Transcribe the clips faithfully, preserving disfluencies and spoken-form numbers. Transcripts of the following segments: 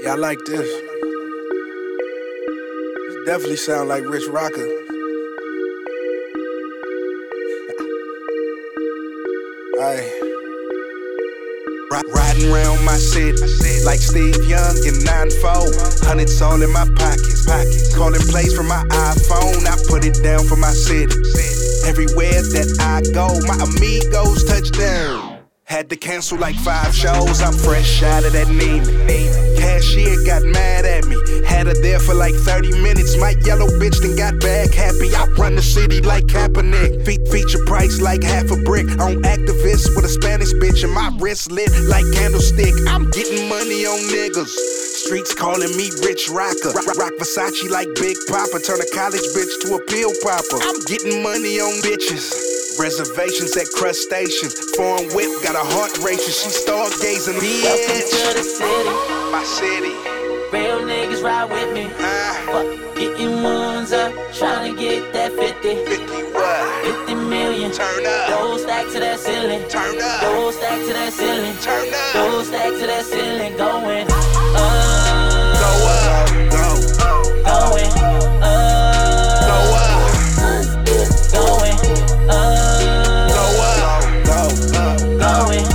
Yeah, I like this. This definitely sound like Rich Rocker. Aye. Riding around my city like Steve Young in nine four. Hundreds all in my pockets. Calling plays from my iPhone. I put it down for my city. Everywhere that I go, my amigos touchdown. Had to cancel like five shows. I'm fresh out of that Neiman. Cashier got mad at me. Had her there for like thirty minutes. My yellow bitch then got back happy. I run the city like Kaepernick. Fe- feature price like half a brick. On activists with a Spanish bitch and my wrist lit like candlestick. I'm getting money on niggas. Streets calling me Rich Rocker. Rock, rock Versace like Big Papa. Turn a college bitch to a pill popper. I'm getting money on bitches. Reservations at crustaceans. Foreign whip got a heart racing. She stargazing. Bitch. Welcome to the city. My city. Real niggas ride with me. Uh, Fuck getting ones up. Tryna get that fifty. fifty what? fifty million. Turn up. Go stack to that ceiling. Turn up. Go stack to that ceiling. Turn up. Go stack to that ceiling. Going up. Go up. Go. Going up. Go up. Going up. Go up. Go up. Going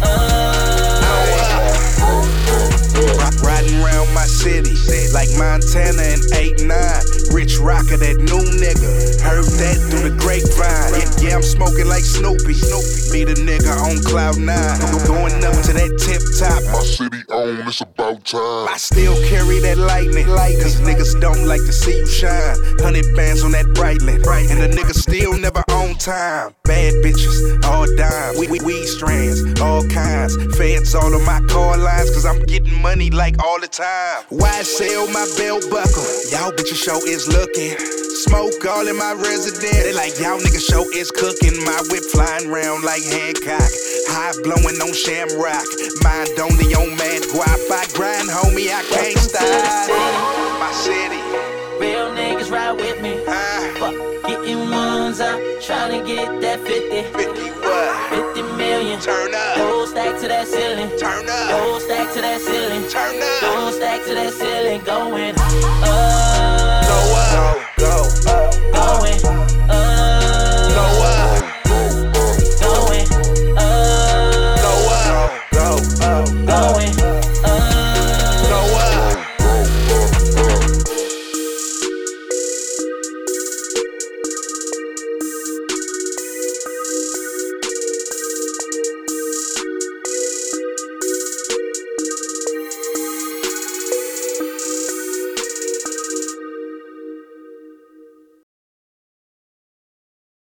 up. Riding around my city like Montana and eight nine. Rich Rocker, that new nigga. Heard that through the grapevine. Yeah, yeah, I'm smoking like Snoopy. Snoopy. Meet a nigga on cloud nine. Going up to that tip top. My city on, it's about time. I still carry that lightning. Cause niggas don't like to see you shine. Hundred bands on that Breitling. And the nigga still never on time. Bad bitches, all dimes. We, we, weed strands, all kinds. Feds all on my car lines. Cause I'm getting money like all the time. Why sell my belt buckle? Y'all bitches show is looking. Smoke all in my residence. They like y'all niggas show is cooking. My whip flying round like Hancock. High blowing on Shamrock. Mind only on mad guap. I grind, homie, I can't Welcome stop. to the city. My city. Real niggas ride with me. Uh, Fuck getting ones up. Tryna get that fifty. fifty what? fifty million. Turn up. Go stack to that ceiling. Turn up. Go stack to that ceiling. Turn up. Go stack to that ceiling.